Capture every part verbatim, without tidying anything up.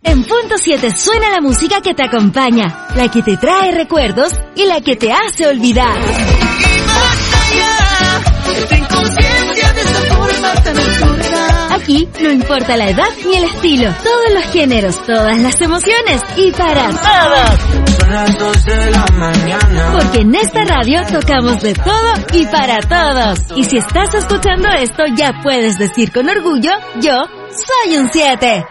En Punto siete suena la música que te acompaña, la que te trae recuerdos y la que te hace olvidar. Aquí no importa la edad ni el estilo, todos los géneros, todas las emociones y para todos. Son las dos de la mañana. Porque en esta radio tocamos de todo y para todos. Y si estás escuchando esto, ya puedes decir con orgullo, yo soy un siete.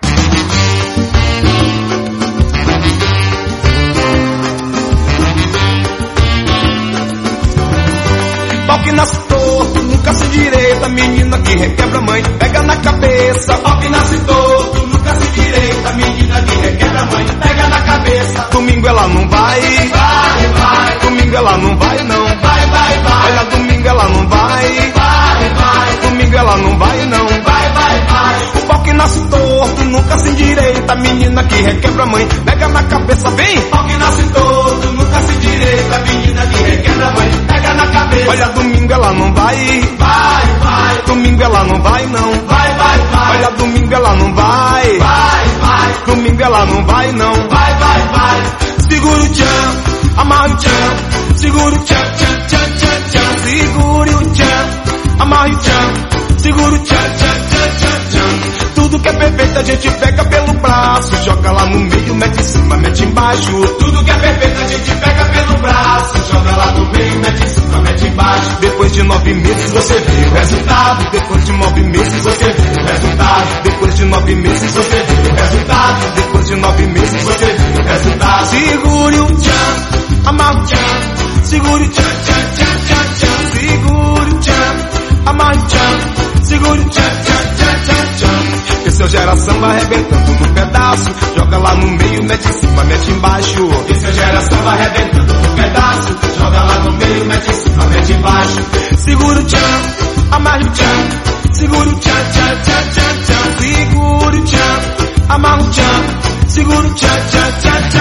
Pau que nasce torto, nunca se direita, menina que requebra mãe, pega na cabeça. Pau que nasce torto, nunca se direita, menina que requebra mãe, pega na cabeça. Domingo ela não vai, vai, vai. Domingo ela não vai não, vai, vai, vai. Olha, domingo ela não vai, vai, vai. Domingo ela não vai não, vai, vai, vai. O pau que nasce torto, nunca se endireita, menina que requebra mãe, pega na cabeça, vem. Pau que nasce torto, nunca se endireita, menina que requebra mãe, pega na cabeça. Olha, domingo ela não vai, vai, vai. Domingo ela não vai não, vai, vai, vai. Olha, domingo ela não vai, vai, vai. Domingo ela não vai não, vai, vai, vai. Segura o tchan, amarra o tchan, segura o tchan, tchan, tchan, tchan, tchan. Segure o tchan, amarra o tchan, segura o tchan, tchan, tchan, tchan, tchan. Tudo que é perfeito a gente pega pelo braço, joga lá no meio, mete em cima, mete embaixo. Tudo que é perfeito a gente pega pelo braço, joga lá no meio, mete em cima, mete embaixo. Depois de nove meses você vê o resultado. Depois de nove meses você vê o resultado. Depois de nove meses você vê o resultado. Depois de nove meses você vê o resultado. Segure o tchan, amarra o tchan, segure o tchan, tchan, tchan, tchan, tchan. Segure o tchan, amarra o tchan, segure o tchan, tchan, tchan, tchan, tchan. Que seu geração vai arrebentando no pedaço, joga lá no meio, mete em cima, mete embaixo. Que seu geração vai arrebentando no pedaço, joga lá no meio, mete em cima, mete embaixo. Segura o tchan, amarra o tchan, segura o tchan, tchan, tchan, tchan, tchan. Segura o tchan, amarra o tchan, segura o tchan, tchan, tchan, tchan.